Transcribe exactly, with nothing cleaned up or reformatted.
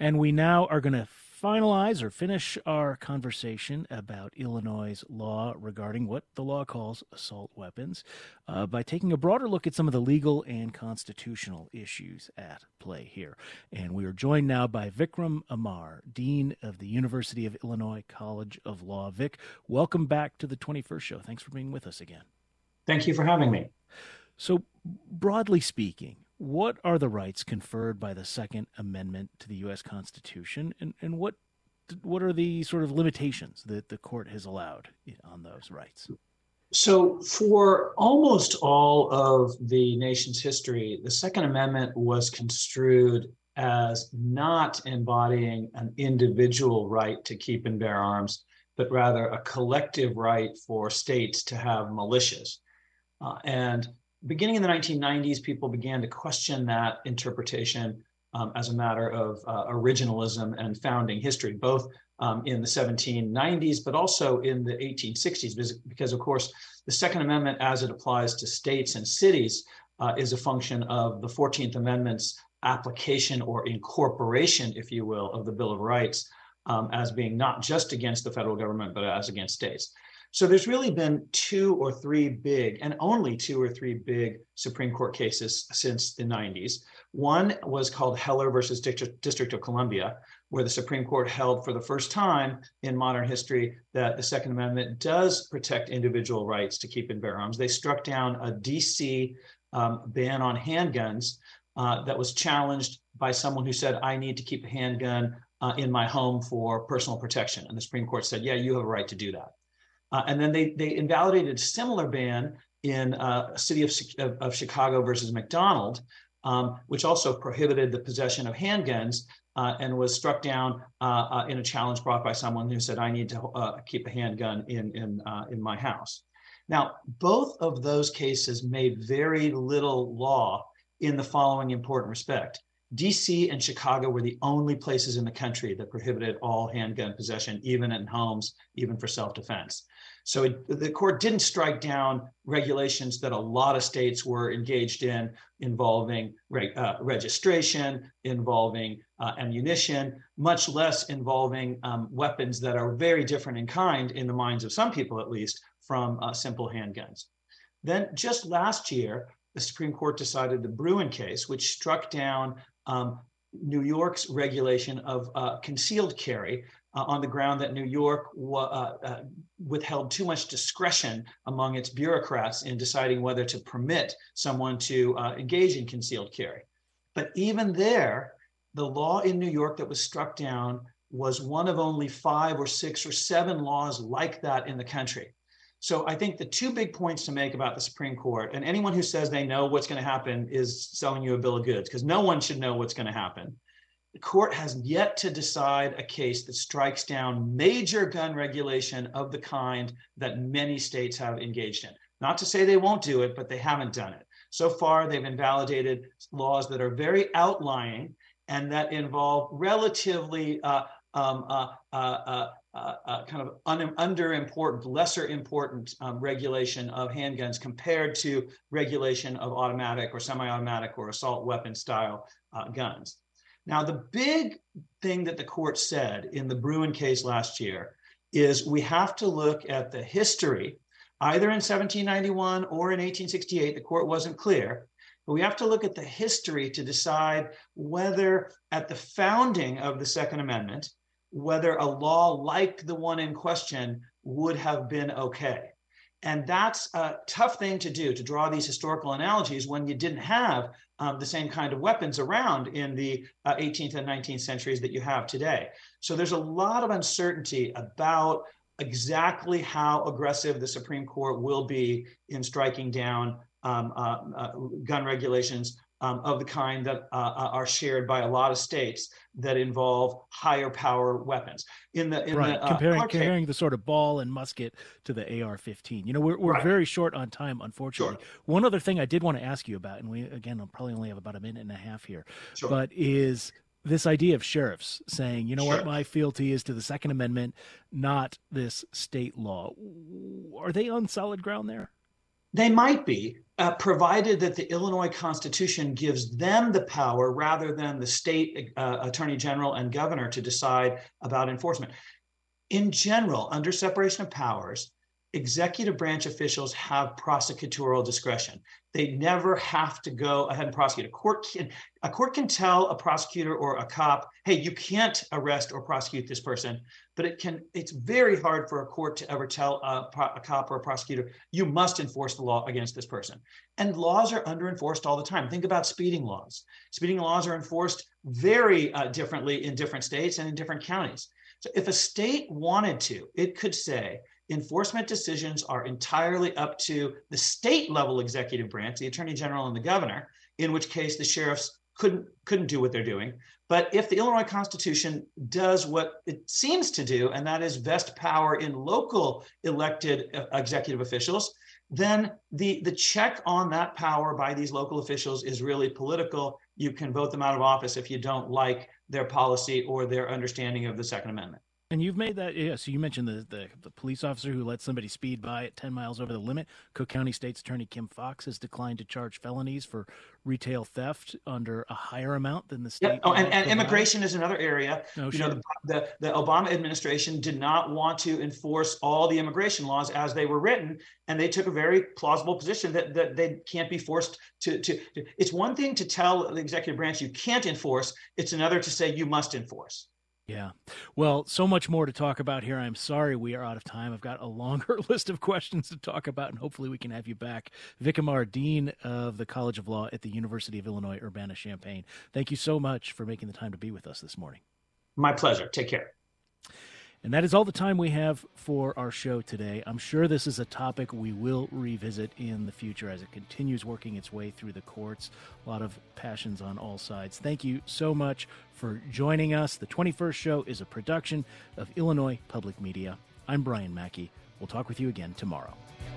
And we now are going to finalize or finish our conversation about Illinois' law regarding what the law calls assault weapons uh, by taking a broader look at some of the legal and constitutional issues at play here. And we are joined now by Vikram Amar, Dean of the University of Illinois College of Law. Vic, welcome back to the twenty-first Show. Thanks for being with us again. Thank you for having me. So, broadly speaking, what are the rights conferred by the Second Amendment to the U S Constitution, and, and what what are the sort of limitations that the court has allowed on those rights? So for almost all of the nation's history, the Second Amendment was construed as not embodying an individual right to keep and bear arms, but rather a collective right for states to have militias. Uh, and beginning in the nineteen nineties, people began to question that interpretation um, as a matter of uh, originalism and founding history, both um, in the seventeen nineties, but also in the eighteen sixties, because, because of course, the Second Amendment, as it applies to states and cities, uh, is a function of the fourteenth Amendment's application or incorporation, if you will, of the Bill of Rights um, as being not just against the federal government, but as against states. So there's really been two or three big, and only two or three big Supreme Court cases since the nineties. One was called Heller versus District of Columbia, where the Supreme Court held for the first time in modern history that the Second Amendment does protect individual rights to keep and bear arms. They struck down a D C um, ban on handguns uh, that was challenged by someone who said, I need to keep a handgun uh, in my home for personal protection. And the Supreme Court said, yeah, you have a right to do that. Uh, and then they they invalidated a similar ban in uh, a city of, of, of Chicago versus McDonald, um, which also prohibited the possession of handguns uh, and was struck down uh, uh, in a challenge brought by someone who said, I need to uh, keep a handgun in, in, uh, in my house. Now, both of those cases made very little law in the following important respect. D C and Chicago were the only places in the country that prohibited all handgun possession, even in homes, even for self-defense. So it, the court didn't strike down regulations that a lot of states were engaged in, involving reg, uh, registration, involving uh, ammunition, much less involving um, weapons that are very different in kind, in the minds of some people at least, from uh, simple handguns. Then just last year, the Supreme Court decided the Bruen case, which struck down um, New York's regulation of uh, concealed carry uh, on the ground that New York wa- uh, uh, withheld too much discretion among its bureaucrats in deciding whether to permit someone to uh, engage in concealed carry. But even there, the law in New York that was struck down was one of only five or six or seven laws like that in the country. So I think the two big points to make about the Supreme Court, and anyone who says they know what's going to happen is selling you a bill of goods, because no one should know what's going to happen. The court has yet to decide a case that strikes down major gun regulation of the kind that many states have engaged in. Not to say they won't do it, but they haven't done it. So far, they've invalidated laws that are very outlying and that involve relatively uh, um, uh, uh, uh, Uh, uh, kind of un- under important, lesser important um, regulation of handguns compared to regulation of automatic or semi-automatic or assault weapon style uh, guns. Now, the big thing that the court said in the Bruen case last year is we have to look at the history, either in seventeen ninety-one or in eighteen sixty-eight, the court wasn't clear, but we have to look at the history to decide whether at the founding of the Second Amendment, whether a law like the one in question would have been okay. And that's a tough thing to do, to draw these historical analogies when you didn't have um, the same kind of weapons around in the uh, eighteenth and nineteenth centuries that you have today. So there's a lot of uncertainty about exactly how aggressive the Supreme Court will be in striking down um, uh, uh, gun regulations Um, of the kind that uh, are shared by a lot of states that involve higher power weapons. In the in right, the, uh, comparing Clark comparing case, the sort of ball and musket to the A R fifteen. You know, we're we're right. very short on time, unfortunately. Sure. One other thing I did want to ask you about, and we again I'll probably only have about a minute and a half here, Sure. but is this idea of sheriffs saying, you know Sure. what, my fealty is to the Second Amendment, not this state law. Are they on solid ground there? They might be, uh, provided that the Illinois Constitution gives them the power rather than the state uh, attorney general and governor to decide about enforcement. In general, under separation of powers, executive branch officials have prosecutorial discretion. They never have to go ahead and prosecute. A court can, a court can tell a prosecutor or a cop, hey, you can't arrest or prosecute this person, but it can, it's very hard for a court to ever tell a, a cop or a prosecutor, you must enforce the law against this person. And laws are under enforced all the time. Think about speeding laws. Speeding laws are enforced very uh, differently in different states and in different counties. So if a state wanted to, it could say, enforcement decisions are entirely up to the state level executive branch, the attorney general and the governor, in which case the sheriffs couldn't, couldn't do what they're doing. But if the Illinois Constitution does what it seems to do, and that is vest power in local elected executive officials, then the, the check on that power by these local officials is really political. You can vote them out of office if you don't like their policy or their understanding of the Second Amendment. And you've made that, yeah, so you mentioned the, the, the police officer who let somebody speed by at ten miles over the limit. Cook County State's Attorney Kim Foxx has declined to charge felonies for retail theft under a higher amount than the state. Yep. Oh, and, and immigration is another area. Oh, you sure. know, the, the, the Obama administration did not want to enforce all the immigration laws as they were written, and they took a very plausible position that, that they can't be forced to, to, to. It's one thing to tell the executive branch you can't enforce. It's another to say you must enforce. Yeah. Well, so much more to talk about here. I'm sorry we are out of time. I've got a longer list of questions to talk about, and hopefully we can have you back. Vic Amar, Dean of the College of Law at the University of Illinois, Urbana-Champaign. Thank you so much for making the time to be with us this morning. My pleasure. Take care. And that is all the time we have for our show today. I'm sure this is a topic we will revisit in the future as it continues working its way through the courts. A lot of passions on all sides. Thank you so much for joining us. The twenty-first Show is a production of Illinois Public Media. I'm Brian Mackey. We'll talk with you again tomorrow.